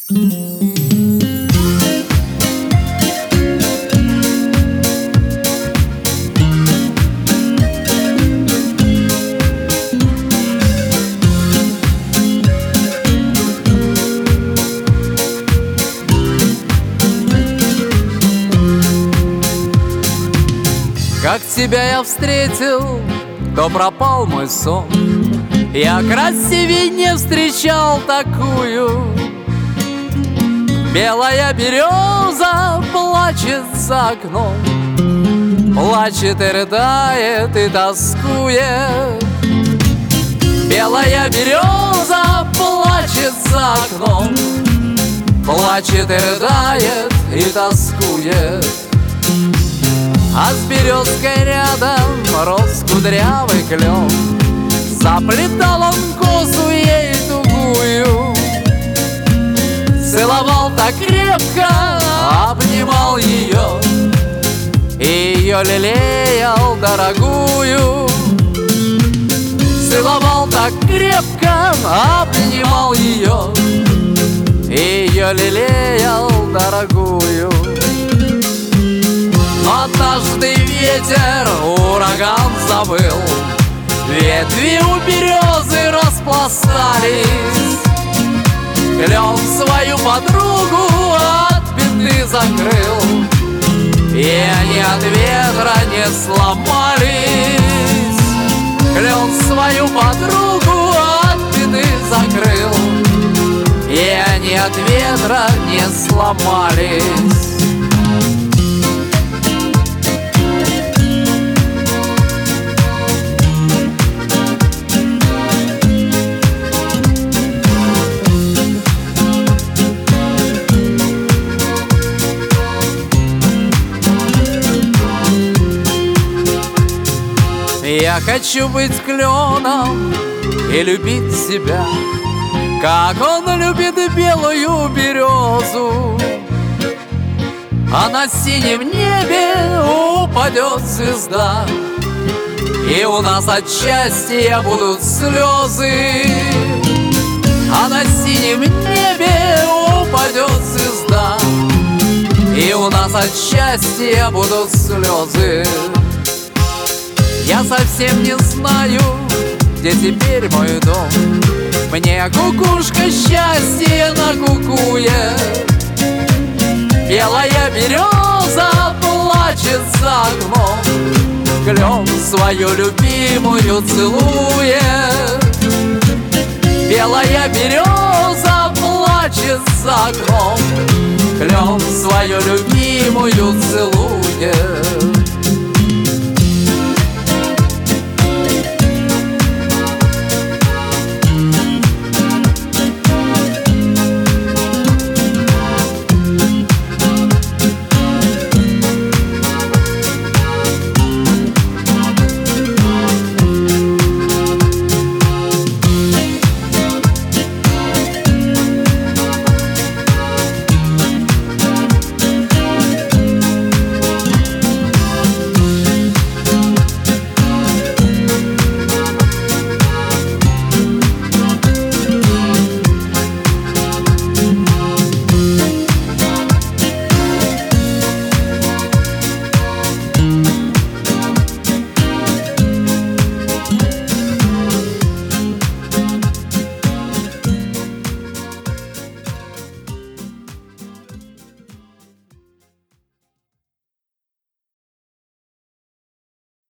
Как тебя я встретил, то пропал мой сон. Я красивей не встречал такую. Белая береза плачет за окном, плачет и рыдает и тоскует. Белая береза плачет за окном, плачет и рыдает и тоскует. А с березкой рядом рос кудрявый клен, заплетал он косу ей тугую. Целовал так крепко, обнимал ее, и ее лелеял дорогую. Целовал так крепко, обнимал ее, и ее лелеял дорогую. Но однажды ветер, ураган завыл, ветви у березы распластались. Клен свою подругу от беды закрыл, и они от ветра не сломались. Клен свою подругу от беды закрыл, и они от ветра не сломались. Я хочу быть кленом и любить себя, как он любит белую березу. А на синем небе упадет звезда, и у нас от счастья будут слезы. А на синем небе упадет звезда, и у нас от счастья будут слезы. Я совсем не знаю, где теперь мой дом. Мне кукушка счастье накукует. Белая береза плачет за окном, клен свою любимую целует. Белая береза плачет за окном, клен свою любимую целует.